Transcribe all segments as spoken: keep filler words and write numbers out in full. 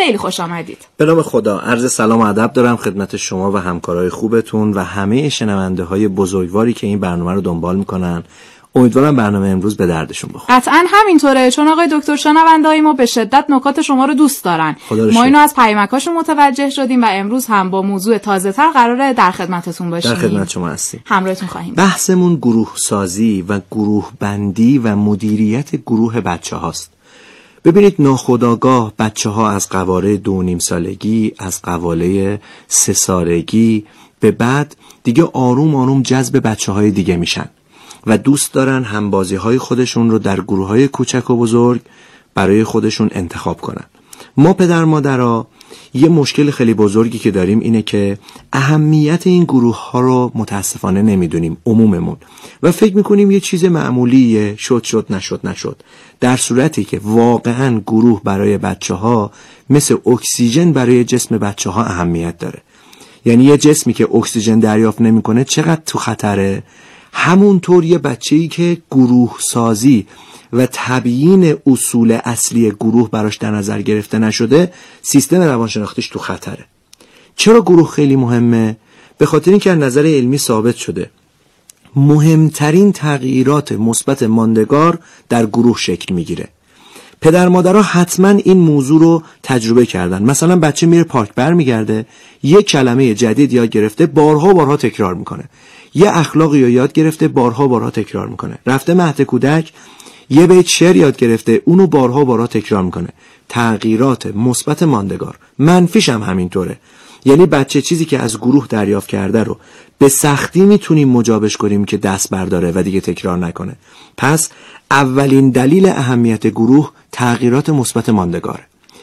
خیلی خوش آمدید. به نام خدا. عرض سلام و ادب دارم خدمت شما و همکارای خوبتون و همه شنونده های بزرگواری که این برنامه رو دنبال میکنن. امیدوارم برنامه امروز به دردشون بخوره. قطعاً همینطوره، چون آقای دکتر شنونده‌های ما به شدت نکات شما رو دوست دارن. ما اینو از پیامکاشون متوجه شدیم و امروز هم با موضوع تازه‌تر قراره در خدمتتون باشیم. در خدمت شما هستیم. همراهتون خواهیم. بحثمون گروه سازی و گروه بندی و مدیریت گروه بچه‌هاست. ببینید ناخودآگاه بچه‌ها از قواره دو نیم سالگی، از قواله سه سالگی به بعد دیگه آروم آروم جذب بچه‌های دیگه میشن و دوست دارن همبازی‌های خودشون رو در گروه‌های کوچک و بزرگ برای خودشون انتخاب کنن. ما پدر مادرها یه مشکل خیلی بزرگی که داریم اینه که اهمیت این گروه‌ها رو متاسفانه نمیدونیم عموممون و فکر میکنیم یه چیز معمولیه، شد شد نشد نشد، در صورتی که واقعاً گروه برای بچه‌ها مثل اکسیژن برای جسم بچه‌ها اهمیت داره. یعنی یه جسمی که اکسیژن دریافت نمیکنه چقدر تو خطره. همونطور یه بچه‌ای که گروه سازی و تبیین اصول اصلی گروه براش در نظر گرفته نشده، سیستم روانشناختیش تو خطره. چرا گروه خیلی مهمه؟ به خاطر اینکه از نظر علمی ثابت شده مهمترین تغییرات مثبت ماندگار در گروه شکل میگیره. پدر مادرها حتما این موضوع رو تجربه کردن. مثلا بچه میره پارک برمیگرده، یک کلمه جدید یاد گرفته، بارها بارها تکرار میکنه. یه اخلاقی رو یاد گرفته، بارها بارها تکرار میکنه. رفته مهد کودک، یه بیت شعر یاد گرفته، اونو بارها بارها تکرار میکنه. تغییرات مثبت ماندگار. منفیش هم همینطوره. یعنی بچه چیزی که از گروه دریافت کرده رو به سختی میتونیم مجابش کنیم که دست برداره و دیگه تکرار نکنه. پس اولین دلیل اهمیت گروه تغییرات مثبت ماندگاره.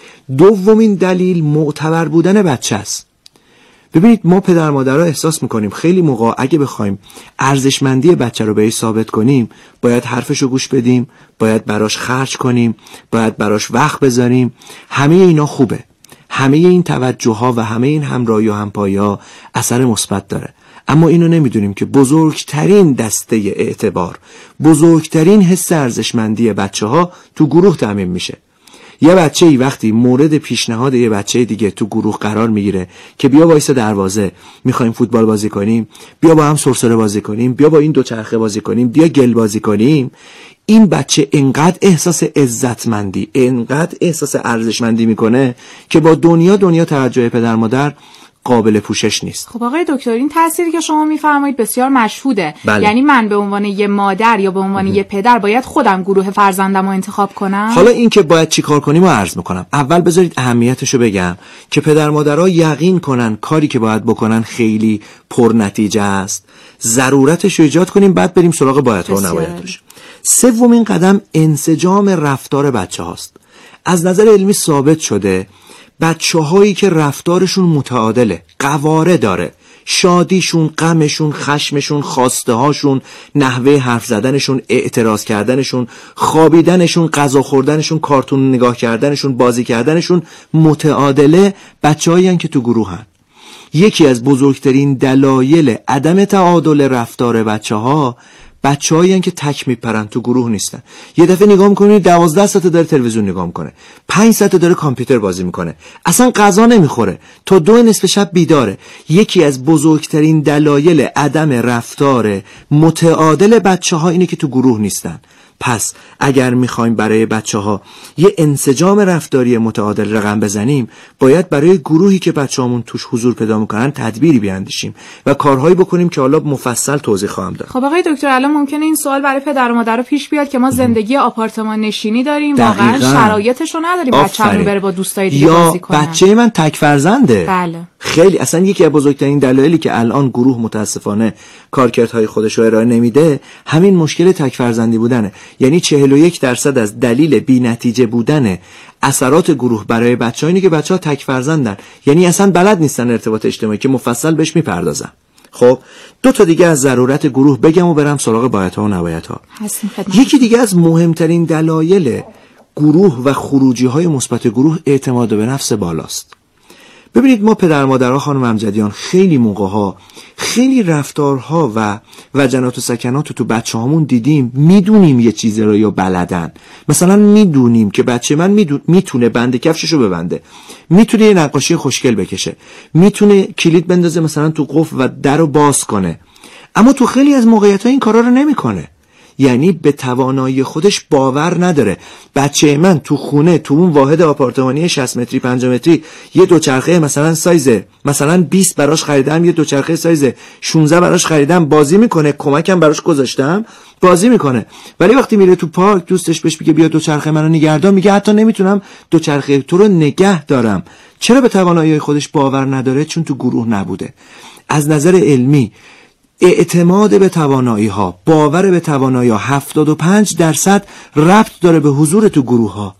دومین دلیل معتبر بودن بچه است. ببینید ما پدر مادرها احساس میکنیم خیلی موقع اگه بخوایم ارزشمندی بچه رو بهش ثابت کنیم باید حرفشو گوش بدیم، باید براش خرج کنیم، باید براش وقت بذاریم. همه اینا خوبه. همه این توجه ها و همه این همراهی و همپایی ها اثر مثبت داره. اما اینو نمیدونیم که بزرگترین دسته اعتبار، بزرگترین حس ارزشمندی بچه ها تو گروه تامین میشه. یه بچه ای وقتی مورد پیشنهاد یه بچه دیگه تو گروه قرار میگیره که بیا وایس دروازه، میخوایم فوتبال بازی کنیم، بیا با هم سرسره بازی کنیم، بیا با این دو چرخه بازی کنیم، بیا گل بازی کنیم، این بچه انقدر احساس عزتمندی، انقدر احساس ارزشمندی میکنه که با دنیا دنیا توجه پدر مادر قابل پوشش نیست. خب آقای دکتر این تأثیری که شما میفرمایید بسیار مشهوده. بله. یعنی من به عنوان یه مادر یا به عنوان یه پدر باید خودم گروه فرزندم رو انتخاب کنم. حالا این که باید چی کار کنیم رو عرض میکنم. اول بذارید اهمیتشو بگم که پدر مادرها یقین کنن کاری که باید بکنن خیلی پر نتیجه است. ضرورتش رو ایجاد کنیم، بعد بریم سراغ بایدها و نبایدش. سومین قدم انسجام رفتار بچه هاست. از نظر علمی ثابت شده بچه هایی که رفتارشون متعادله، قواره داره، شادیشون، غمشون، خشمشون، خواسته هاشون، نحوه حرف زدنشون، اعتراض کردنشون، خوابیدنشون، غذا خوردنشون، کارتون نگاه کردنشون، بازی کردنشون متعادله، بچه‌هایی هستند که تو گروهن. یکی از بزرگترین دلایل عدم تعادل رفتار بچه‌ها بچه‌هایی هستند که تک میپرن، تو گروه نیستن. یه دفعه نگاه می‌کنید دوازده ساعت داره تلویزیون نگاه می‌کنه، پنج ساعت داره کامپیوتر بازی می‌کنه، اصلا غذا نمی‌خوره، تا دو نصف شب بیداره. یکی از بزرگترین دلایل عدم رفتار متعادل بچه‌ها اینه که تو گروه نیستن. پس اگر میخوایم برای بچه ها یه انسجام رفتاری متعادل رقم بزنیم، باید برای گروهی که بچه هامون توش حضور پیدا میکنن تدبیری بیاندیشیم و کارهایی بکنیم که حالا مفصل توضیح خواهم داد. خب آقای دکتر الان ممکنه این سوال برای پدر و مادر پیش بیاد که ما زندگی آپارتمان نشینی داریم، واقعا شرایطش رو نداریم بچه‌مون بره با دوستای دیگه بازی کنه. یا بچه من تک فرزنده. بله. خیلی اصلا یکی از بزرگترین دلایلی که الان گروه متاسفانه کارکردهای خودش رو ارائه نمیده همین مشکل تک فرزندی بودنه. یعنی چهل و یک درصد از دلیل بی نتیجه بودن اثرات گروه برای بچه‌ها اینه که بچه‌ها تک فرزندن، یعنی اصلا بلد نیستن ارتباط اجتماعی که مفصل بهش میپردازن. خب دو تا دیگه از ضرورت گروه بگم و برم سراغ بایدها و نبایدها. یکی دیگه از مهمترین دلایل گروه و خروجی‌های مثبت گروه اعتماد به نفس بالاست. ببینید ما پدر مادرها خانم امجدیان خیلی موقع‌ها خیلی رفتارها و وجنات و سکنات رو تو بچه هامون دیدیم، میدونیم یه چیزی رو یا بلدن. مثلا میدونیم که بچه من میدون... میتونه بند کفششو ببنده، میتونه یه نقاشی خوشگل بکشه، میتونه کلید بندازه مثلا تو قفل و در رو باز کنه، اما تو خیلی از موقعیت‌ها این کارا رو نمیکنه. یعنی به توانایی خودش باور نداره. بچه من تو خونه تو اون واحد آپارتمانی شصت متری پنجاه متری یه دوچرخه مثلا سایز مثلا بیست براش خریدم، یه دوچرخه سایز شانزده براش خریدم، بازی میکنه، کمکم براش گذاشتم، بازی میکنه. ولی وقتی میره تو پارک دوستش بهش میگه بیا دوچرخه منو نگهدار، میگه حتی نمیتونم دوچرخه تو رو نگه دارم. چرا به توانایی خودش باور نداره؟ چون تو گروه نبوده. از نظر علمی اعتماد به توانایی ها، باور به توانایی ها هفتاد و پنج درصد ربط داره به حضور تو گروه ها.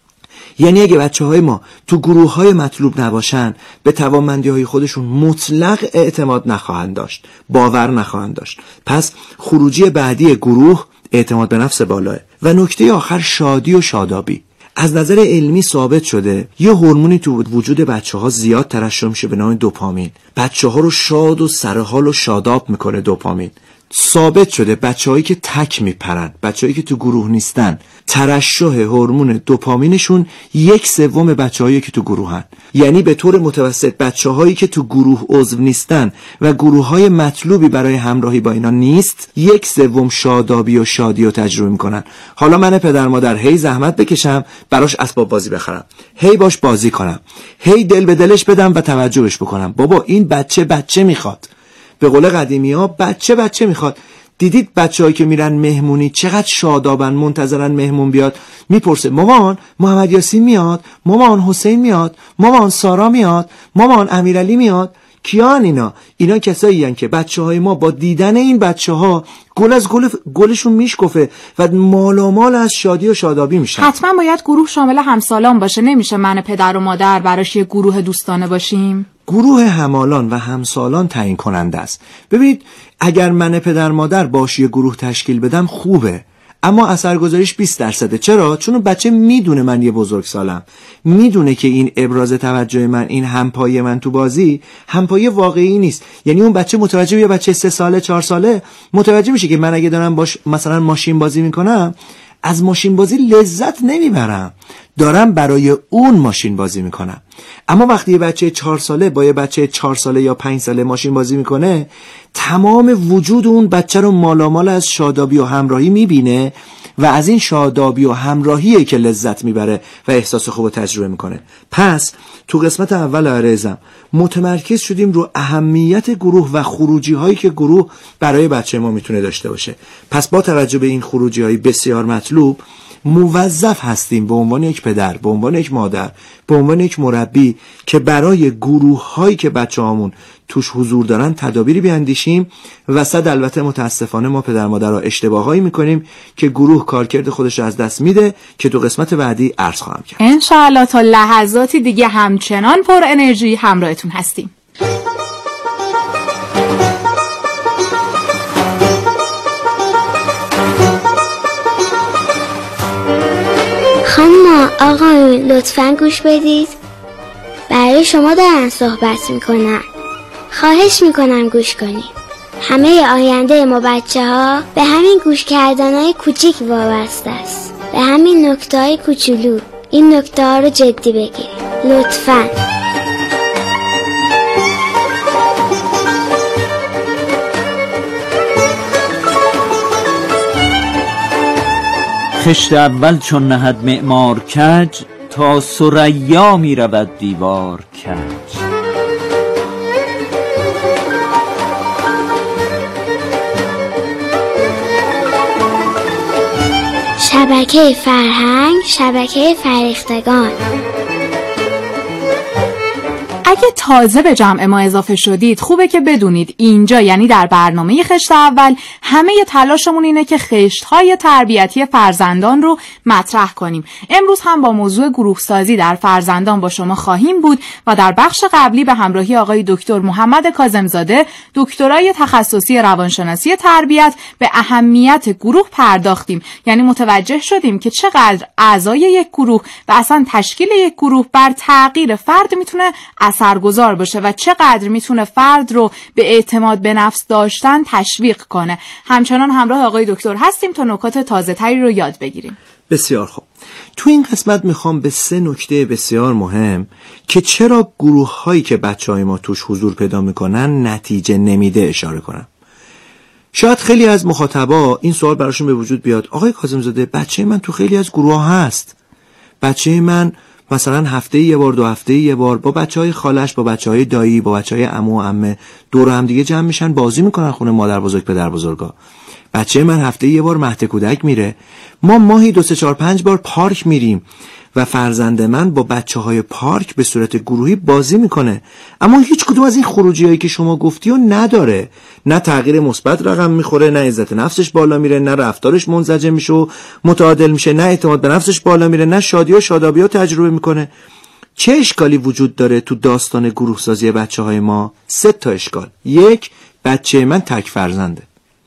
یعنی اگه بچه های ما تو گروه های مطلوب نباشن، به توانمندی های خودشون مطلق اعتماد نخواهند داشت، باور نخواهند داشت. پس خروجی بعدی گروه اعتماد به نفس بالاه. و نکته آخر شادی و شادابی. از نظر علمی ثابت شده یه هورمونی تو وجود بچه ها زیاد ترشح میشه به نام دوپامین. بچه ها رو شاد و سرحال و شاداب میکنه دوپامین. ثابت شده بچه‌هایی که تک میپرن، بچه‌هایی که تو گروه نیستن، ترشح هورمون دوپامینشون یک سوم بچه‌هایی که تو گروهن. یعنی به طور متوسط بچه‌هایی که تو گروه عضو نیستن و گروه‌های مطلوبی برای همراهی با اینا نیست، یک سوم شادابی و شادی رو تجربه میکنن. حالا من پدر مادر هی زحمت بکشم براش اسباب بازی بخرم، هی باش بازی کنم، هی دل به دلش بدم و توجهش بکنم. بابا این بچه بچه میخواد. به قول قدیمی ها بچه بچه میخواد. دیدید بچه هایی که میرن مهمونی چقدر شادابن، منتظرن مهمون بیاد، میپرسه مامان محمد یاسین میاد، مامان حسین میاد، مامان سارا میاد، مامان امیرعلی میاد. کیان اینا؟ اینا کسایی هستن که بچه های ما با دیدن این بچه ها گل از گل گلشون میشکفه و مالامال از شادی و شادابی میشن. حتما باید گروه شامل همسالان باشه، نمیشه من پدر و مادر براش یه گروه دوستانه باشیم. گروه همالان و همسالان تعیین کننده است. ببینید اگر من پدر مادر باش یه گروه تشکیل بدم خوبه، اما اثرگذاریش بیست درصده. چرا؟ چون بچه میدونه من یه بزرگسالم، میدونه که این ابراز توجه من، این همپایی من تو بازی همپایی واقعی نیست. یعنی اون بچه متوجه، یه بچه سه ساله چهار ساله متوجه میشه که من اگه دارم باش مثلا ماشین بازی میکنم، از ماشین بازی لذت نمیبرم، دارم برای اون ماشین بازی میکنم. اما وقتی یه بچه چهار ساله با یه بچه چهار ساله یا پنج ساله ماشین بازی میکنه، تمام وجود اون بچه رو مالامال از شادابی و همراهی میبینه و از این شادابی و همراهیه که لذت میبره و احساس خوب تجربه میکنه. پس تو قسمت اول عرضم متمرکز شدیم رو اهمیت گروه و خروجی هایی که گروه برای بچه ما میتونه داشته باشه. پس با توجه به این خروجی های بسیار مطلوب، موظف هستیم به عنوان یک پدر، به عنوان یک مادر، به عنوان یک مربی که برای گروه هایی که بچه هامون توش حضور دارن تدابیری بیاندیشیم. و صد البته متاسفانه ما پدر مادر را اشتباهایی میکنیم که گروه کارکرد خودش از دست میده که تو قسمت بعدی عرض خواهم کرد. انشاءالله تا لحظاتی دیگه همچنان پر انرژی همراهتون هستیم. خانم آقایون لطفاً گوش بدید، برای شما دارن صحبت میکنن، خواهش میکنم گوش کنید. همه آینده ما بچه ها به همین گوش کردن های کوچیک وابسته است، به همین نکته های کوچولو. این نکته ها رو جدی بگیرید لطفاً. خشت اول چون نهد معمار کج، تا ثریا می رود دیوار کج. شبکه فرهنگ، شبکه فرهیختگان. اگه تازه به جمع ما اضافه شدید، خوبه که بدونید اینجا یعنی در برنامه خشت اول همه تلاشمون اینه که خشت‌های تربیتی فرزندان رو مطرح کنیم. امروز هم با موضوع گروه سازی در فرزندان با شما خواهیم بود و در بخش قبلی به همراهی آقای دکتر محمد کاظمزاده، دکترای تخصصی روانشناسی تربیت، به اهمیت گروه پرداختیم. یعنی متوجه شدیم که چقدر اعضای یک گروه و اصلا تشکیل یک گروه بر تغییر فرد میتونه اثر اثرگذار باشه و چقدر میتونه فرد رو به اعتماد به نفس داشتن تشویق کنه. همچنان همراه آقای دکتر هستیم تا نکات تازه تری رو یاد بگیریم. بسیار خوب. تو این قسمت میخوام به سه نکته بسیار مهم که چرا گروه هایی که بچه های ما توش حضور پیدا میکنن نتیجه نمیده اشاره کنم. شاید خیلی از مخاطبا این سوال براشون به وجود بیاد: آقای کاظم‌زاده، بچه من تو خیلی از گروه ها هست، بچه من مثلا هفته یه بار، دو هفته یه بار با بچه های خالش، با بچه های دایی، با بچه های عمو و عمه دور هم دیگه جمع میشن بازی میکنن خونه مادر بزرگ پدر بزرگا. بچه من هفته یه بار مهد کودک میره، ما ماهی دو سه چهار پنج بار پارک میریم و فرزند من با بچه های پارک به صورت گروهی بازی میکنه. اما هیچ کدوم از این خروجی هایی که شما گفتی رو نداره. نه تغییر مثبت رقم میخوره، نه عزت نفسش بالا میره، نه رفتارش منسجم میشه و متعادل میشه، نه اعتماد به نفسش بالا میره، نه شادی و شادابی ها تجربه میکنه. چه اشکالی وجود داره تو داستان گروه سازی بچه های ما؟ سه تا اشکال. یک، بچه من تک فرزنده.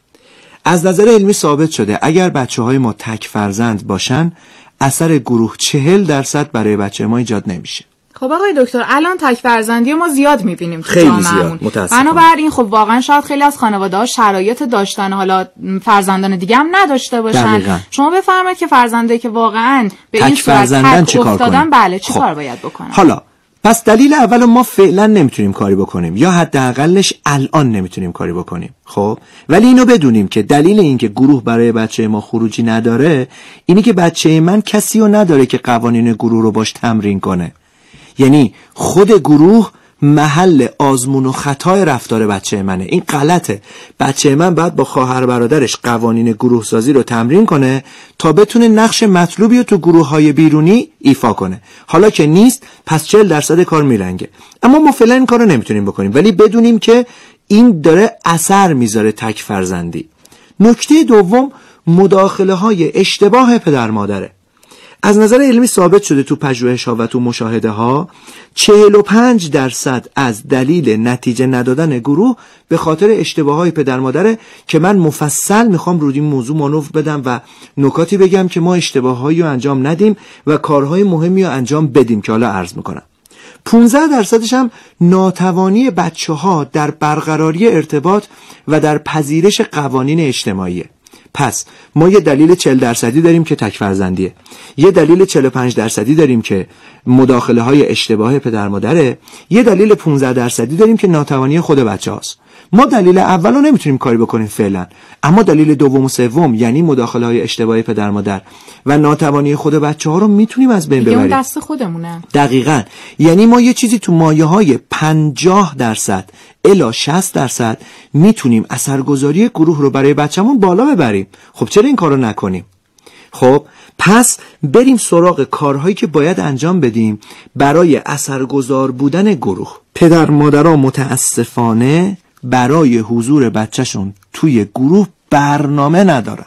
از نظر علمی ثابت شده اگر بچه های ما تک فرزند باشن اثر گروه چهل درصد برای بچه ما ایجاد نمیشه. خب آقای دکتر، الان تک فرزندی ما زیاد میبینیم تو خیلی جامعهمون. زیاد، متاسفانه. بنابراین خب واقعا شاید خیلی از خانواده‌ها شرایط داشتن حالا فرزندان دیگه هم نداشته باشن. دقیقاً. شما بفرمایید که فرزندایی که واقعا به تک این صورت فرزندن تک چه کار افتادن کنیم؟ بله چه خب. کار باید بکنن؟ حالا پس دلیل اول ما فعلا نمیتونیم کاری بکنیم یا حداقلش الان نمیتونیم کاری بکنیم. خب ولی اینو بدونیم که دلیل این که گروه برای بچه ما خروجی نداره اینی که بچه من کسی رو نداره که قوانین گروه رو باش تمرین کنه. یعنی خود گروه محل آزمون و خطای رفتار بچه منه. این غلطه. بچه من باید با خواهر برادرش قوانین گروه سازی رو تمرین کنه تا بتونه نقش مطلوبی رو تو گروه های بیرونی ایفا کنه. حالا که نیست پس چهل درصد کار میلنگه. اما ما فعلا این کار رو نمیتونیم بکنیم، ولی بدونیم که این داره اثر میذاره تک فرزندی. نکته دوم، مداخله های اشتباه پدر مادره. از نظر علمی ثابت شده تو پژوهش ها و تو مشاهده ها چهل و پنج درصد از دلیل نتیجه ندادن گروه به خاطر اشتباه های پدر مادره که من مفصل میخوام روی این موضوع مانور بدم و نکاتی بگم که ما اشتباه هایی رو انجام ندیم و کارهای مهمی رو انجام بدیم که حالا عرض میکنم. پانزده درصدش هم ناتوانی بچه ها در برقراری ارتباط و در پذیرش قوانین اجتماعیه. پس ما یه دلیل چهل درصدی داریم که تک فرزندیه، یه دلیل چهل و پنج درصدی داریم که مداخله های اشتباه پدر مادره، یه دلیل پانزده درصدی داریم که ناتوانی خود بچه هاست. ما دلیل اول رو نمیتونیم کاری بکنیم فعلا، اما دلیل دوم و سوم یعنی مداخله های اشتباه پدر مادر و ناتوانی خود بچه ها رو میتونیم از بین ببریم. دیگه اون دست خودمونه. دقیقاً. یعنی ما یه چیزی تو مایه های پنجاه درصد الی شصت درصد میتونیم اثرگذاری گروه رو برای بچه‌مون بالا ببریم. خب چرا این کارو نکنیم؟ خب پس بریم سراغ کارهایی که باید انجام بدیم برای اثرگذار بودن گروه. پدر مادرها متاسفانه برای حضور بچه‌شون توی گروه برنامه ندارن.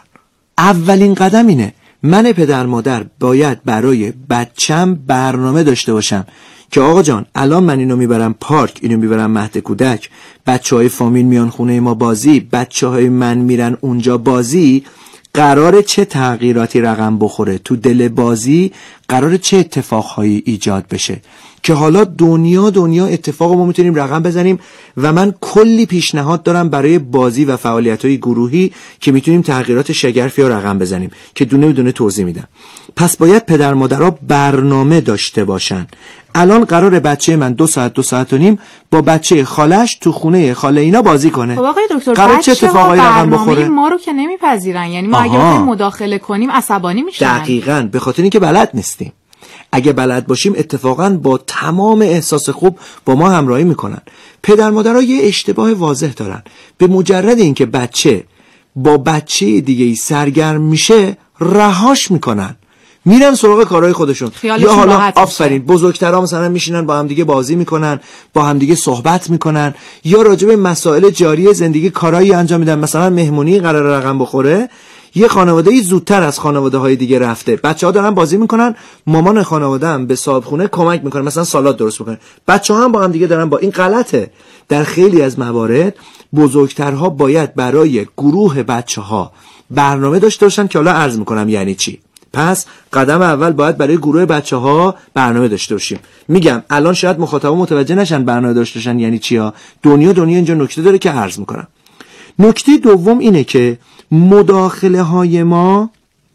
اولین قدم اینه، من پدر مادر باید برای بچم برنامه داشته باشم که آقا جان الان من اینو میبرم پارک، اینو میبرم مهد کودک، بچهای فامیل میان خونه ما بازی، بچهای من میرن اونجا بازی، قراره چه تغییراتی رقم بخوره تو دل بازی، قراره چه اتفاقهایی ایجاد بشه که حالا دنیا دنیا اتفاق ما میتونیم رقم بزنیم و من کلی پیشنهاد دارم برای بازی و فعالیت‌های گروهی که میتونیم تغییرات شگرفی رو رقم بزنیم که دونه دونه توضیح میدم. پس باید پدر مادرها برنامه داشته باشن. الان قراره بچه من دو ساعت دو ساعت و نیم با بچه خالش تو خونه خاله اینا بازی کنه. خب آقای دکتر، قرار چه اتفاقایی رقم بخوره؟ ما رو که نمیپذیرن، یعنی ما اگه مداخله کنیم عصبانی میشن. دقیقاً، به خاطر اینکه بلد نیستیم. اگه بلد باشیم اتفاقاً با تمام احساس خوب با ما همراهی میکنن. پدر مادرها یه اشتباه واضح دارن. به مجرد اینکه بچه با بچه دیگه ای سرگرم میشه رهاش میکنن، میرن سراغ کارهای خودشون. یا حالا آفرین بزرگترها مثلا میشینن با هم دیگه بازی میکنن، با هم دیگه صحبت میکنن، یا راجع به مسائل جاری زندگی کارهایی انجام میدن. مثلا مهمونی قرار رقم بخوره، یه خانواده‌ای زودتر از خانواده‌های دیگه رفته، بچه‌ها دارن بازی میکنن، مامان خانواده هم به صاحبخونه کمک میکنه، مثلا سالاد درست میکنه، بچه‌ها هم با هم دیگه دارن با این غلطه. در خیلی از موارد بزرگترها باید برای گروه بچه‌ها برنامه داشته باشن که حالا عرض میکنم یعنی چی. پس قدم اول باید برای گروه بچه ها برنامه داشته باشیم. میگم الان شاید مخاطبا متوجه نشن برنامه داشته باشن یعنی چیا. دنیا دنیا اینجا نکته داره که عرض میکنم. نکته دوم اینه که مداخله های ما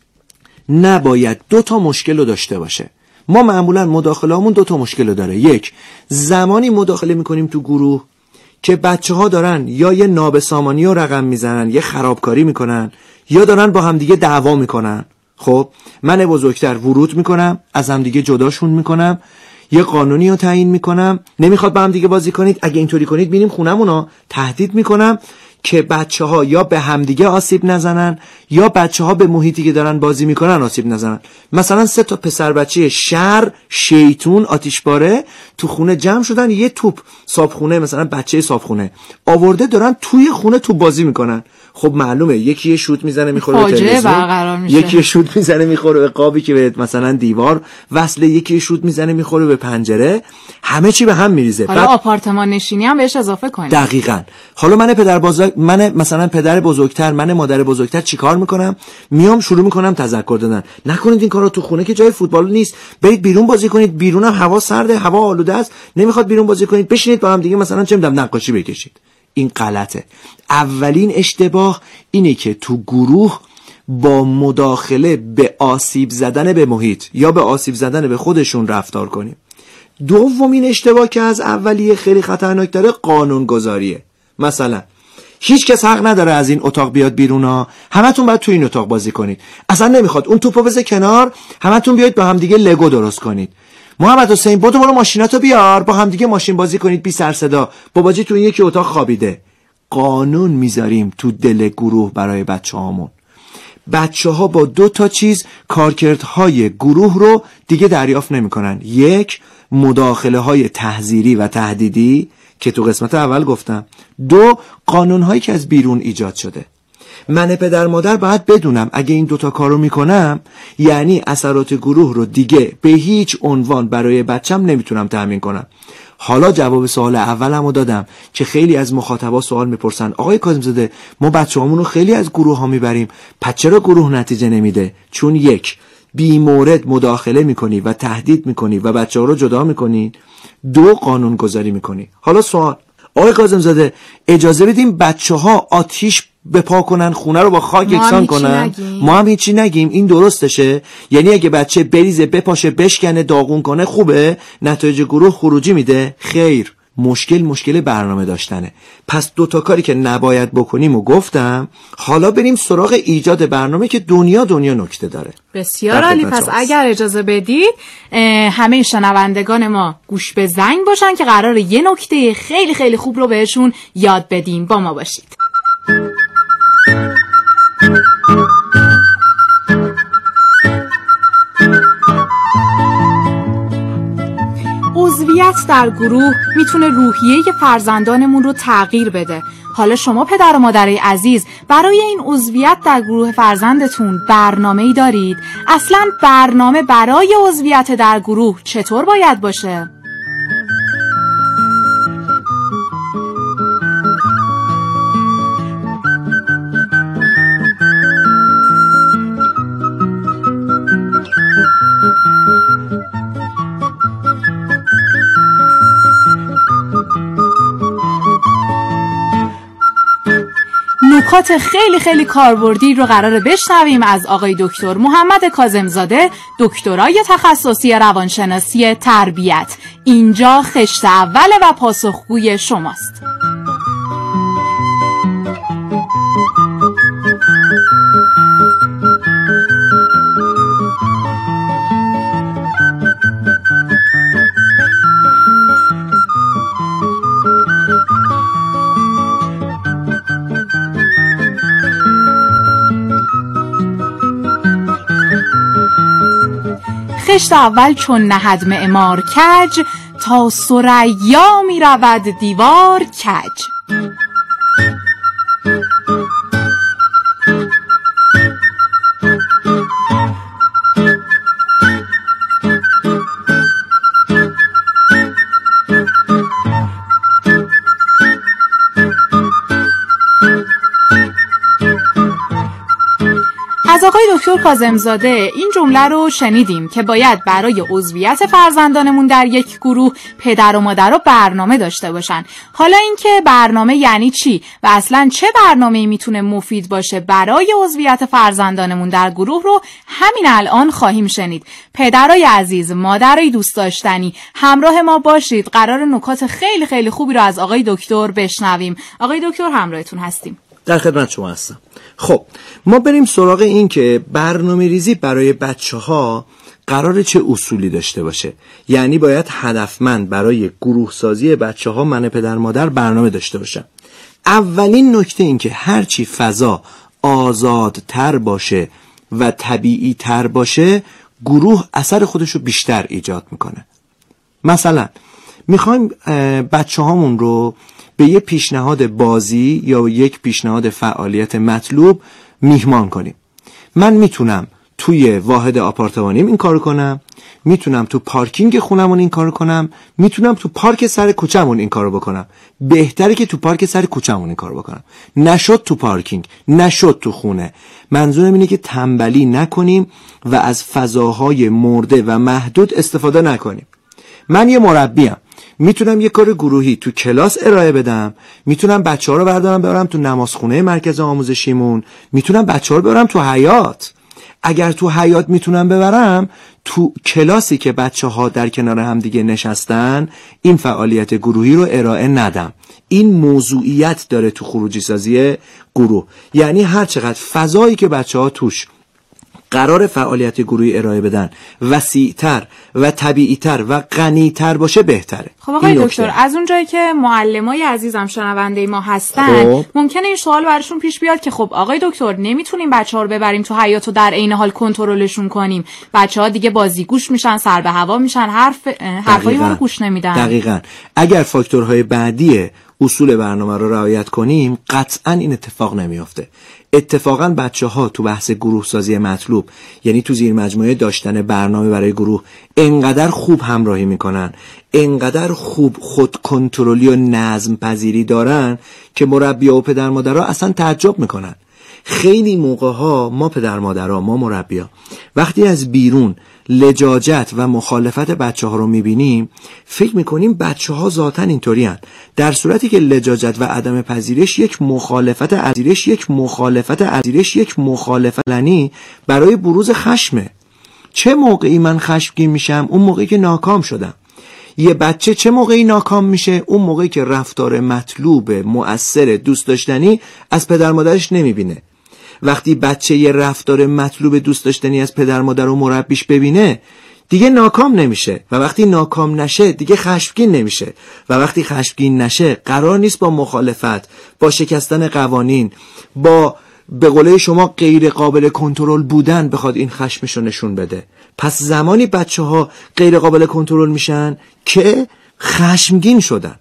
نباید دو تا مشکل رو داشته باشه. ما معمولا مداخله هامون دو تا مشکل رو داره. یک، زمانی مداخله میکنیم تو گروه که بچه ها دارن یا یه نابسامانی رو رقم میزنن، یه خرابکاری میکنن، یا دارن با همدیگه دعوا میکنن. خب من بزرگتر ورود میکنم، از همدیگه جداشون میکنم، یه قانونی رو تعیین میکنم، نمیخواد با همدیگه بازی کنید، اگه اینطوری کنید میریم خونمونو، تهدید میکنم که بچه ها یا به همدیگه آسیب نزنن یا بچه ها به محیطی که دارن بازی میکنن آسیب نزنن. مثلا سه تا پسر بچه شر، شیطون، آتیشباره تو خونه جمع شدن، یه توپ صابخونه، مثلا بچه صابخونه آورده، دارن توی خونه توپ بازی میکنن. خب معلومه یکی یه شوت میزنه میخوره به تلویزیون، یکی یه شوت میزنه میخوره به قابی که به مثلا دیوار وصله، یکی یه شوت میزنه میخوره به پنجره، همه چی به هم میریزه. حالا بعد آپارتمان نشینی هم بهش اضافه کنید. دقیقاً. حالا من پدر بزرگ، من مثلا پدر بزرگتر، من مادر بزرگتر چیکار میکنم؟ میام شروع میکنم تذکر دادن. نکنید این کارا تو خونه که جای فوتبال نیست، برید بیرون بازی کنید، بیرونم هوا سرده، هوا آلوده است، نمیخواد بیرون بازی کنید، بشینید با هم دیگه مثلا چه میدونم نقاشی بکشید. این غلطه. اولین اشتباه اینه که تو گروه با مداخله به آسیب زدن به محیط یا به آسیب زدن به خودشون رفتار کنیم. دومین اشتباه که از اولیه خیلی خطرناک داره قانونگذاریه. مثلا هیچ کس حق نداره از این اتاق بیاد بیرون ها، همتون باید تو این اتاق بازی کنید. اصلا نمیخواد اون توپو بزنه کنار، همتون بیاید با هم دیگه لگو درست کنید. محمد حسین بودو برو ماشیناتو بیار، با هم دیگه ماشین بازی کنید بی سر صدا. باباجی تو این یکی اتاق خوابیده. قانون میذاریم تو دل گروه برای بچه‌هامون. بچه‌ها با دو تا چیز کارکردهای گروه رو دیگه دریافت نمی‌کنن. یک، مداخله‌های تحذیری و تهدیدی که تو قسمت اول گفتم. دو، قانون‌هایی که از بیرون ایجاد شده. من پدر مادر باید بدونم اگه این دوتا کارو میکنم یعنی اثرات گروه رو دیگه به هیچ عنوان برای بچم نمیتونم تأمین کنم. حالا جواب سوال اولمو دادم که خیلی از مخاطبا سوال میپرسن آقای کاظم زاده ما بچه‌هامون رو خیلی از گروه ها میبریم، پس چرا گروه نتیجه نمیده؟ چون یک، بی مورد مداخله میکنی و تهدید میکنی و بچه‌ها رو جدا میکنی. دو، قانون گذاری میکنی. حالا سوال آقای کاظم زاده اجازه بدیم بچه‌ها آتیش بپا کنن، خونه رو با خاک یکسان کنن، نگیم. ما هم هیچی نگیم؟ این درستشه؟ یعنی اگه بچه بریزه، بپاشه، بشکنه، داغون کنه خوبه؟ نتایج گروه خروجی میده؟ خیر. مشکل مشکل برنامه داشتنه. پس دو تا کاری که نباید بکنیم و گفتم. حالا بریم سراغ ایجاد برنامه که دنیا دنیا نکته داره. بسیار عالی. پس اگر اجازه بدید همه شنوندگان ما گوش به زنگ باشن که قراره یه نکته خیلی خیلی خوب رو بهشون یاد بدیم. با ما باشید. عضویت در گروه میتونه روحیه فرزندانمون رو تغییر بده. حالا شما پدر و مادرای عزیز برای این عضویت در گروه فرزندتون برنامه‌ای دارید؟ اصلاً برنامه برای عضویت در گروه چطور باید باشه؟ نکات خیلی خیلی کاربردی رو قراره بشنویم از آقای دکتر محمد کاظم زاده، دکترای تخصصی روانشناسی تربیت. اینجا خشت اول و پاسخگوی شماست. خشت اول چون نهد معمار کج، تا ثریا می رود دیوار کج. از آقای دکتر کاظم‌زاده، این جمله رو شنیدیم که باید برای عضویت فرزندانمون در یک گروه پدر و مادر رو برنامه داشته باشن. حالا اینکه برنامه یعنی چی و اصلاً چه برنامه‌ای میتونه مفید باشه برای عضویت فرزندانمون در گروه رو همین الان خواهیم شنید. پدرای عزیز، مادرای دوست داشتنی، همراه ما باشید. قرار نکات خیلی خیلی خوبی رو از آقای دکتر بشنویم. آقای دکتر همراهتون هستیم. در خدمت شما هستم. خب ما بریم سراغ این که برنامه ریزی برای بچه ها قراره چه اصولی داشته باشه. یعنی باید هدفمند برای گروه سازی بچه ها من پدر مادر برنامه داشته باشم. اولین نکته این که هرچی فضا آزادتر باشه و طبیعی تر باشه، گروه اثر خودش رو بیشتر ایجاد میکنه. مثلا میخوایم بچه هامون رو به یه پیشنهاد بازی یا یک پیشنهاد فعالیت مطلوب میهمان کنیم. من میتونم توی واحد آپارتمانیم این کارو کنم، میتونم تو پارکینگ خونمون این کارو کنم، میتونم تو پارک سر کوچه‌مون این کارو بکنم. بهتره که تو پارک سر کوچه‌مون این کارو بکنم. نشد تو پارکینگ، نشد تو خونه. منظورم اینه که تنبلی نکنیم و از فضاهای مرده و محدود استفاده نکنیم. من یه مربیم، میتونم یه کار گروهی تو کلاس ارائه بدم، میتونم بچه‌ها رو بردارم ببرم تو نمازخونه مرکز آموزشیمون، میتونم بچه‌ها رو ببرم تو حیاط. اگر تو حیاط میتونم ببرم، تو کلاسی که بچه‌ها در کنار هم دیگه نشستن این فعالیت گروهی رو ارائه ندم. این موضوعیت داره تو خروجی سازی گروه. یعنی هر چقدر فضایی که بچه‌ها توش قرار فعالیت گروهی ارائه بدن وسیع‌تر و طبیعی‌تر و غنی‌تر باشه بهتره. خب آقای دکتر، از اون جایی که معلمای عزیزم شنونده ما هستن، خب ممکنه این سوال براشون پیش بیاد که خب آقای دکتر، نمیتونیم بچه‌ها رو ببریم تو حیاط و در عین حال کنترلشون کنیم. بچه‌ها دیگه بازیگوش میشن، سر به هوا میشن، حرف حرفای ما رو گوش نمیدن. دقیقاً. اگر فاکتورهای بعدی اصول برنامه رو رعایت کنیم، قطعاً این اتفاق نمیافته. اتفاقاً بچه‌ها تو بحث گروه سازی مطلوب، یعنی تو زیر مجموعه داشتن برنامه برای گروه، انقدر خوب همراهی میکنن، انقدر خوب خود کنترلی و نظم پذیری دارن که مربی‌ها و پدر مادرها اصلا تعجب میکنن. خیلی موقع‌ها ما پدر مادرها، ما مربی‌ها، وقتی از بیرون لجاجت و مخالفت بچه ها رو میبینیم فکر میکنیم بچه ها ذاتاً اینطوری هن، در صورتی که لجاجت و عدم پذیرش یک مخالفت ازیرش یک مخالفت ازیرش یک مخالفت لنی برای بروز خشمه. چه موقعی من خشمگین میشم؟ اون موقعی که ناکام شدم. یه بچه چه موقعی ناکام میشه؟ اون موقعی که رفتار مطلوب، مؤثر، دوست داشتنی از پدر مادرش نمیبینه. وقتی بچه یه رفتار مطلوب دوست داشتنی از پدر مادر و مربیش ببینه، دیگه ناکام نمیشه و وقتی ناکام نشه دیگه خشمگین نمیشه و وقتی خشمگین نشه قرار نیست با مخالفت، با شکستن قوانین، با به قوله شما غیر قابل کنترل بودن بخواد این خشمشو نشون بده. پس زمانی بچه ها غیر قابل کنترل میشن که خشمگین شدن.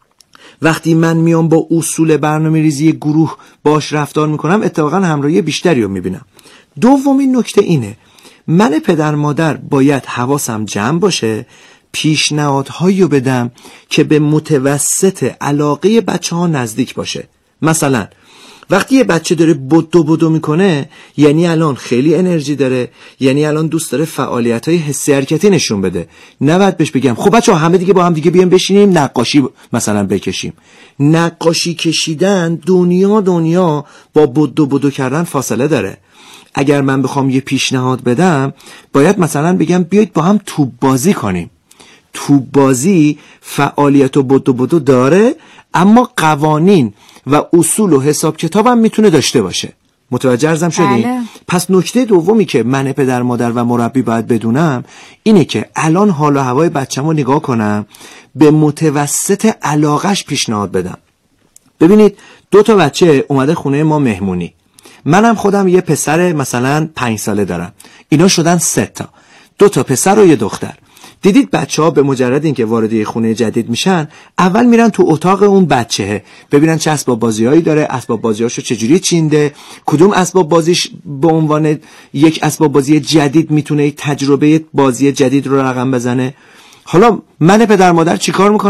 وقتی من میام با اصول برنامه ریزی گروه باش رفتار میکنم، اتفاقا همراهی بیشتری رو میبینم. دومین نکته اینه، من پدر مادر باید حواسم جمع باشه، پیشنهادهایی رو بدم که به متوسط علاقه بچه ها نزدیک باشه. مثلا وقتی یه بچه داره بدو بدو میکنه، یعنی الان خیلی انرژی داره، یعنی الان دوست داره فعالیت‌های حسی حرکتی نشون بده. نباید بهش بگم خب بچه‌ها همه دیگه با هم دیگه بیایم بشینیم نقاشی مثلا بکشیم. نقاشی کشیدن دنیا دنیا با بدو بدو کردن فاصله داره. اگر من بخوام یه پیشنهاد بدم، باید مثلا بگم بیایید با هم توپ بازی کنیم. توپ بازی فعالیت و بدو بدو داره، اما قوانین و اصول و حساب کتاب هم میتونه داشته باشه. متوجه ارزم شدین؟ بله. پس نکته دومی که من پدر مادر و مربی باید بدونم اینه که الان حال و هوای بچه‌مو نگاه کنم، به متوسط علاقش پیشنهاد بدم. ببینید دو تا بچه اومده خونه ما مهمونی، منم خودم یه پسر مثلا پنج ساله دارم، اینا شدن سه تا، دو تا پسر و یه دختر. دیدید بچه‌ها به مجرد اینکه وارد یه خونه جدید میشن، اول میرن تو اتاق اون بچه‌ه ببینن چه اسباب بازیایی داره، اسباب بازیاشو چجوری چینده، کدوم اسباب بازیش به عنوان یک اسباب بازی جدید میتونه تجربه بازی جدید رو رقم بزنه. حالا من پدر مادر چیکار میکنم؟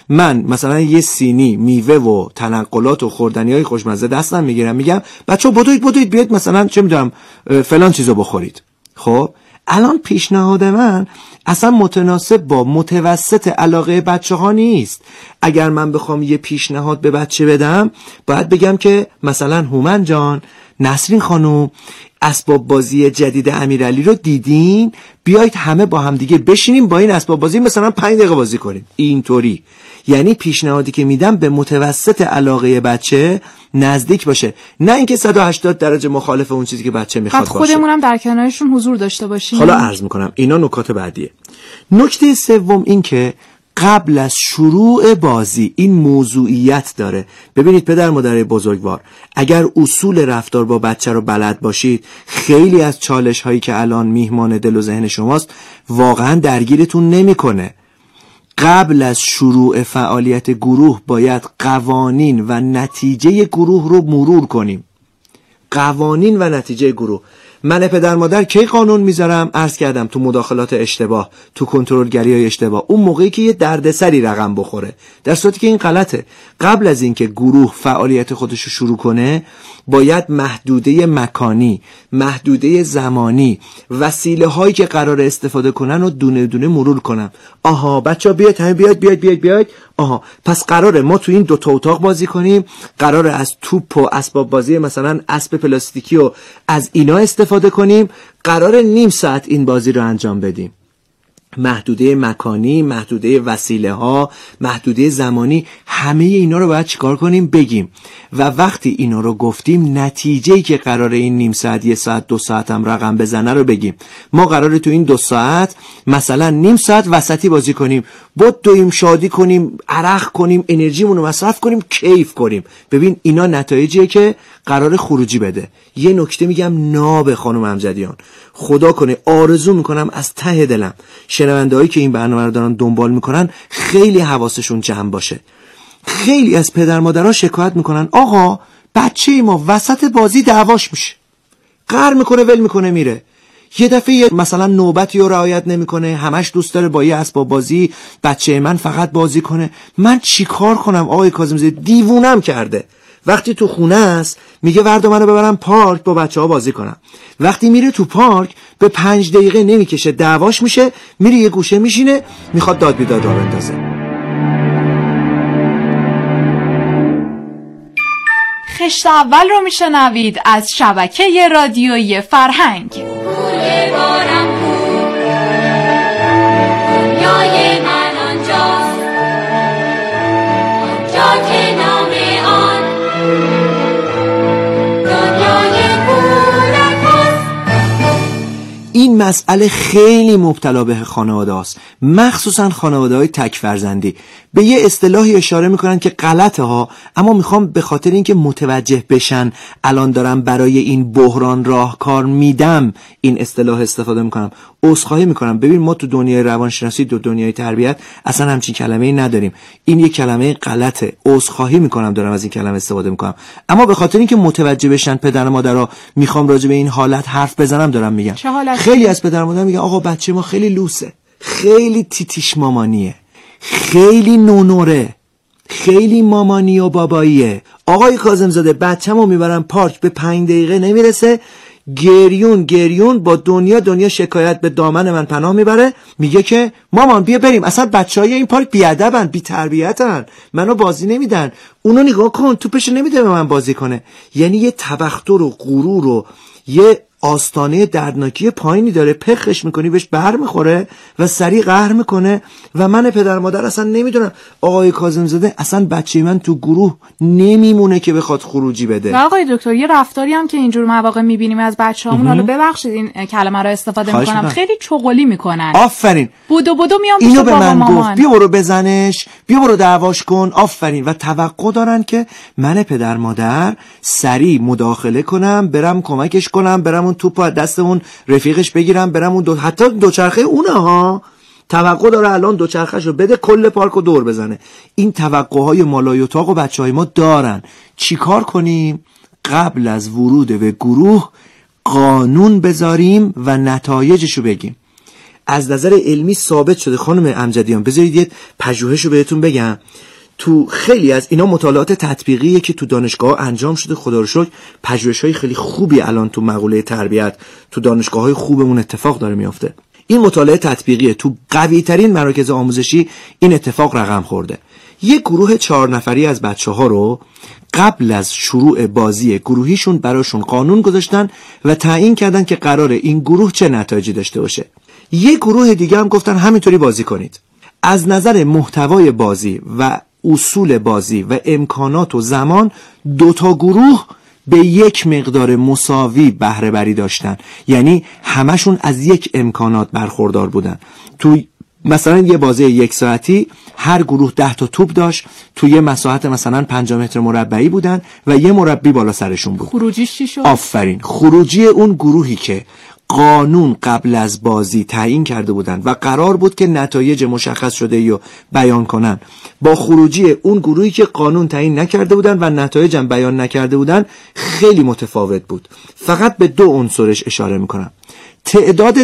من مثلا یه سینی میوه و تنقلات و خوردنیای خوشمزه دستم میگیرم، میگم بچه‌ها بدوید بدوید بیاید مثلا چه میدونم فلان چیزو بخورید. خب الان پیشنهاد من اصلا متناسب با متوسط علاقه بچه ها نیست. اگر من بخوام یه پیشنهاد به بچه بدم باید بگم که مثلا هومن جان، نسرین خانم، اسباب بازی جدید امیرعلی رو دیدین؟ بیایید همه با هم دیگه بشینیم با این اسباب بازی مثلا پنج دقیقه بازی کنیم. اینطوری یعنی پیشنهادی که میدم به متوسط علاقه بچه نزدیک باشه، نه اینکه صد و هشتاد درجه مخالف اون چیزی که بچه میخواد باشه. خودمونم در کنارشون حضور داشته باشیم. حالا عرض میکنم اینا نکات بعدیه. نکته سوم این که قبل از شروع بازی این موضوعیت داره. ببینید پدر مادر بزرگوار، اگر اصول رفتار با بچه رو بلد باشید، خیلی از چالش هایی که الان میهمان دل و ذهن شماست واقعا درگیرتون نمیکنه. قبل از شروع فعالیت گروه باید قوانین و نتیجه گروه رو مرور کنیم. قوانین و نتیجه گروه. من پدر مادر کی قانون میذارم؟ عرض کردم تو مداخلات اشتباه، تو کنترلگری های اشتباه، اون موقعی که یه دردسری رقم بخوره، در صورتی که این غلطه. قبل از اینکه گروه فعالیت خودش رو شروع کنه باید محدوده مکانی، محدوده زمانی، وسیله هایی که قرار استفاده کنن و دونه دونه مرور کنم. آها بچه‌ها بیاید همه بیاید بیاید بیاید بیاید. آها پس قراره ما تو این دو تا اتاق بازی کنیم، قراره از توپ و اسباب بازی مثلا اسب پلاستیکی و از اینا استفاده کنیم، قراره نیم ساعت این بازی رو انجام بدیم. محدوده مکانی، محدوده وسیله ها، محدوده زمانی، همه اینا رو باید چیکار کنیم؟ بگیم. و وقتی اینا رو گفتیم نتیجه‌ای که قراره این نیم ساعت، یه ساعت، دو ساعت هم رقم بزنه رو بگیم. ما قراره تو این دو ساعت مثلا نیم ساعت وسطی بازی کنیم، بدویم، شادی کنیم، عرق کنیم، انرژیمون رو مصرف کنیم، کیف کنیم. ببین اینا نتایجیه که قراره خروجی بده. یه نکته میگم ناب خانم امجدیان، خدا کنه آرزو میکنم از ته دلم شنوندهایی که این برنامه رو دارن دنبال میکنن خیلی حواسشون جمع باشه. خیلی از پدر مادرها شکایت میکنن آقا بچه ما وسط بازی دعواش میشه، قهر میکنه، ول میکنه میره. یه دفعه مثلا نوبتی رو رعایت نمیکنه، همش دوست داره با یه اسباب بازی بچه من فقط بازی کنه. من چیکار کنم آقای کاظمی؟ دیوونم کرده. وقتی تو خونه است میگه وردا منو ببرم پارک با بچه‌ها بازی کنم. وقتی میره تو پارک به پنج دقیقه نمیکشه دعواش میشه، میره یه گوشه میشینه میخواد داد بیداد راه بندازه. خشت اول رو میشنوید از شبکه رادیویی فرهنگ. این مسئله خیلی مبتلا به خانواده است، مخصوصا خانواده های تک فرزندی. به یه اصطلاحی اشاره میکنن که غلطه ها، اما میخوام به خاطر اینکه متوجه بشن الان دارم برای این بحران راهکار میدم این اصطلاح استفاده میکنم. عذرخواهی میکنم. ببین ما تو دنیای روانشناسی، تو دنیای تربیت اصلا همچین کلمه‌ای نداریم. این یه کلمه غلطه. عذرخواهی میکنم دارم از این کلمه استفاده میکنم، اما به خاطر اینکه متوجه بشن پدر و مادرها میخوام راجع به این حالت حرف بزنم دارم میگم. خیلی از پدر و مادر میگن آقا بچه ما خیلی لوسه، خیلی تیتیش مامانیه، خیلی نونوره، خیلی مامانی و باباییه. آقای کاظم زاده بچه‌مو میبرم پارک به پنج دقیقه نمیرسه، گریون گریون با دنیا دنیا شکایت به دامن من پناه میبره، میگه که مامان بیا بریم. اصلا بچهای این پارک بیادبن، بی‌تربیتن، منو بازی نمیدن. اونو نگاه کن توپشو نمیده به من بازی کنه. یعنی یه تبختر و غرور و یه آستانه دردناکی پایینی داره، پخش میکنی بهش بر میخوره و سریع قهر میکنه. و من پدر مادر اصلا نمیدونم آقای کاظم زاده اصلا بچه من تو گروه نمیمونه که بخواد خروجی بده. و آقای دکتر یه رفتاری هم که اینجور مواقع میبینیم از بچه‌هامون، حالا ببخشید این کلمه رو استفاده میکنم، خیلی چغلی میکنن. آفرین. بودو بودو میام پیش اینو به بابا من مامان. گفت بیا برو بزنش، بیا برو دعواش کن. آفرین. و توقع دارن که من پدر مادر سریع مداخله کنم، برم کمکش کنم، برم اون توپو از دست اون رفیقش بگیرم، برم اون دو... حتی دوچرخه اونه ها توقع داره الان دوچرخه‌شو بده کل پارکو دور بزنه. این توقعهای مالای اتاق و بچهای ما دارن. چیکار کنیم؟ قبل از ورود به گروه قانون بذاریم و نتایجشو بگیم. از نظر علمی ثابت شده خانم امجدیان. بذارید یه پژوهشو بهتون بگم. تو خیلی از اینا مطالعات تطبیقیه که تو دانشگاه انجام شده، خدا رو شکر پژوهش‌های خیلی خوبی الان تو مقوله تربیت تو دانشگاه‌های خوبمون اتفاق داره میافته. این مطالعه تطبیقیه، تو قوی‌ترین مراکز آموزشی این اتفاق رقم خورده. یک گروه چهار نفری از بچه‌ها رو قبل از شروع بازی گروهیشون براشون قانون گذاشتن و تعیین کردن که قراره این گروه چه نتایجی داشته باشه. یک گروه دیگه هم گفتن همینطوری بازی کنید. از نظر محتوای بازی و اصول بازی و امکانات و زمان دو تا گروه به یک مقدار مساوی بهره بری داشتن، یعنی همشون از یک امکانات برخوردار بودن. تو مثلا یه بازی یک ساعتی هر گروه ده تا توپ داشت، تو یه مساحت مثلا پنجاه متر مربعی بودن و یه مربی بالا سرشون بود. خروجیش چی شد؟ آفرین. خروجی اون گروهی که قانون قبل از بازی تعیین کرده بودن و قرار بود که نتایج مشخص شده یا بیان کنن، با خروجی اون گروهی که قانون تعیین نکرده بودن و نتایج هم بیان نکرده بودن خیلی متفاوت بود. فقط به دو عنصرش اشاره میکنم. تعداد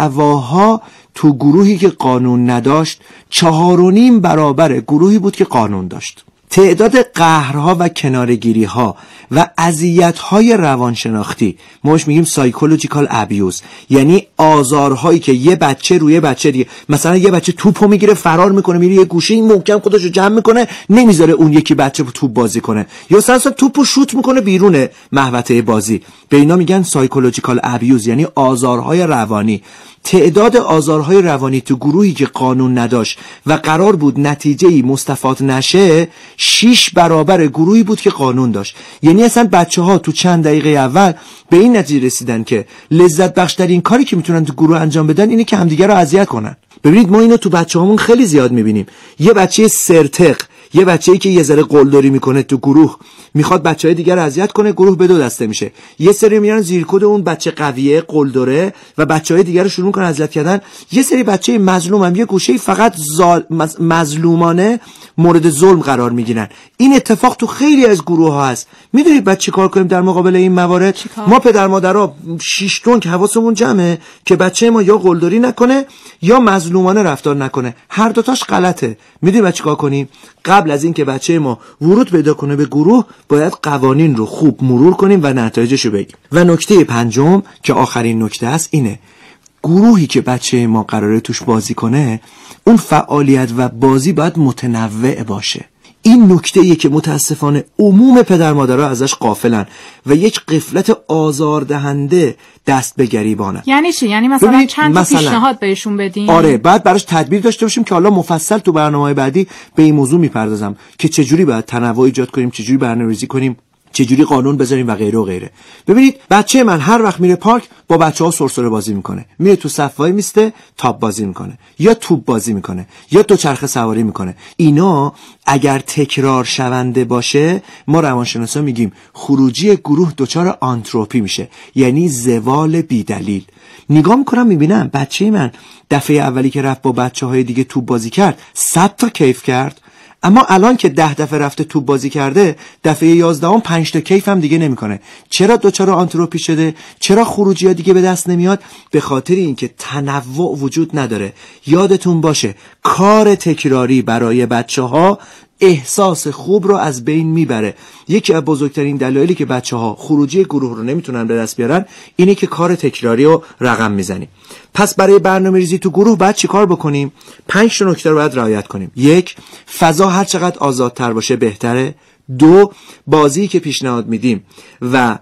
دعواها تو گروهی که قانون نداشت چهار و نیم برابر گروهی بود که قانون داشت. تعداد قهرها و کنارگیریها و اذیت‌های روانشناختی، ما میگیم سایکولوژیکال ابیوز، یعنی آزارهایی که یه بچه روی بچه دیگه، مثلا یه بچه توپو میگیره فرار میکنه میره یه گوشه، این محکم خودشو جمع میکنه نمیذاره اون یکی بچه توپ بازی کنه، یا اصلا توپو شوت میکنه بیرون محوطه بازی. به اینا میگن سایکولوژیکال ابیوز، یعنی آزارهای روانی. تعداد آزارهای روانی تو گروهی که قانون نداشت و قرار بود نتیجه‌ای مستفاد نشه شش برابر گروهی بود که قانون داشت. یعنی اصلا بچه‌ها تو چند دقیقه اول به این نتیجه رسیدن که لذت بخش‌ترین کاری که میتونن تو گروه انجام بدن اینه که همدیگه رو اذیت کنن. ببینید ما اینو تو بچه‌هامون خیلی زیاد میبینیم. یه بچه سرتق، یه بچه‌ای که یه ذره قلدری میکنه تو گروه میخواد بچه‌های دیگر رو اذیت کنه، گروه به دو دسته میشه. یه سری میان زیر کد اون بچه قویه قلدره و بچه‌های دیگر رو شروع میکنن اذیت کردن. یه سری بچه مظلوم هم یه گوشه‌ای فقط زال... مظلومانه مورد ظلم قرار میگیرن. این اتفاق تو خیلی از گروه‌ها هست. میدونید بعد چیکار کنیم در مقابل این موارد؟ ما پدر مادرها شش تون که حواسمون جمعه که بچه ما یا قلدری نکنه یا مظلومانه رفتار نکنه. هر دو تاش غلطه. میدونید بعد چیکار کنیم؟ قبل از اینکه بچه ما ورود پیدا کنه به گروه باید قوانین رو خوب مرور کنیم و نتایجش رو بگیم. و نکته پنجم که آخرین نکته است اینه: گروهی که بچه ما قراره توش بازی کنه اون فعالیت و بازی باید متنوع باشه. این نکته ایه که متاسفانه عموم پدر مادرها ازش غافلن و یک غفلت آزاردهنده دست به گریبانه. یعنی چی؟ یعنی مثلا چند تا پیشنهاد بهشون بدیم؟ آره، بعد براش تدبیر داشته باشیم که حالا مفصل تو برنامه‌های بعدی به این موضوع میپردازم که چجوری باید تنوع ایجاد کنیم، چجوری برنامه‌ریزی کنیم، چجوری قانون بذاریم و غیره و غیره. ببینید بچه من هر وقت میره پارک با بچه‌ها سرسره بازی میکنه، میره تو صفای میسته تاپ بازی میکنه یا توپ بازی میکنه یا دوچرخه سواری میکنه. اینا اگر تکرار شونده باشه ما روانشناسا میگیم خروجی گروه دچار آنتروپی میشه، یعنی زوال بیدلیل. نگاه میکنم میبینم بچه من دفعه اولی که رفت با بچه‌های دیگه توپ بازی کرد صد تا کیف کرد، اما الان که ده دفعه رفته توپ بازی کرده دفعه یازدهم پنج تا کیف هم دیگه نمیکنه. چرا دوچار آنتروپی شده؟ چرا خروجی ها دیگه به دست نمیاد؟ به خاطر اینکه تنوع وجود نداره. یادتون باشه کار تکراری برای بچه ها احساس خوب رو از بین میبره. یکی از بزرگترین دلایلی که بچه ها خروجی گروه رو نمیتونن به دست بیارن اینه که کار تکراری رو رقم میزنیم. پس برای برنامه ریزی تو گروه باید چی کار بکنیم؟ پنج تا نکته رو باید رعایت کنیم. یک، فضا هر چقدر آزادتر باشه بهتره. دو، بازی که پیشنهاد میدیم و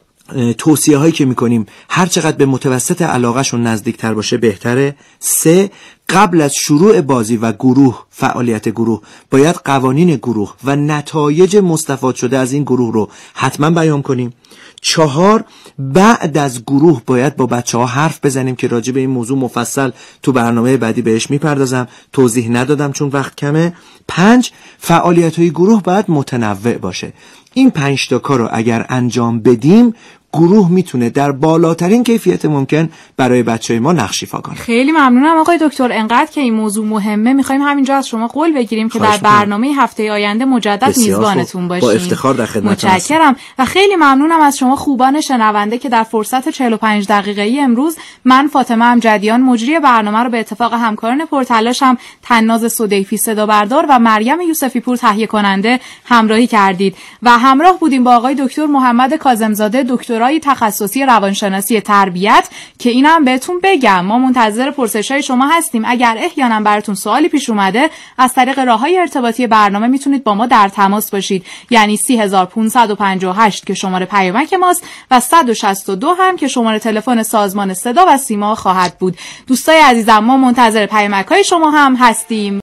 توصیه هایی که میکنیم هر چقدر به متوسط علاقهشون نزدیکتر باشه بهتره. سه، قبل از شروع بازی و گروه فعالیت گروه باید قوانین گروه و نتایج مستفاد شده از این گروه رو حتما بیان کنیم. چهار، بعد از گروه باید با بچه ها حرف بزنیم که راجع به این موضوع مفصل تو برنامه بعدی بهش میپردازم، توضیح ندادم چون وقت کمه. پنج، فعالیت های گروه باید متنوع باشه. این پنج تا کار رو اگر انجام بدیم گروه میتونه در بالاترین کیفیت ممکن برای بچه‌های ما نقش ایفا کنه. خیلی ممنونم آقای دکتر. انقدر که این موضوع مهمه میخوایم همینجا از شما قول بگیریم که در برنامه هفته آینده مجدد میزبانتون باشیم. با افتخار در خدمتتون. متشکرم و خیلی ممنونم از شما خوبان شنونده که در فرصت چهل و پنج دقیقه‌ای امروز من فاطمه امجدیان مجری برنامه رو به اتفاق همکاران پرتلاشم تناز سدیفی صدا بردار و مریم یوسفی پور تهیه کننده همراهی کردید و همراه بودیم با آقای دکتر محمد کاظمزاده دکترای تخصصی روانشناسی تربیت که اینم بهتون بگم ما منتظر پرسش‌های شما هستیم. اگر احیانا براتون سوالی پیش اومده از طریق راه‌های ارتباطی برنامه میتونید با ما در تماس باشید، یعنی سه هزار و پانصد و پنجاه و هشت که شماره پیامک ماست و صد و شصت و دو هم که شماره تلفن سازمان صدا و سیما خواهد بود. دوستای عزیزم ما منتظر پیامک‌های شما هم هستیم.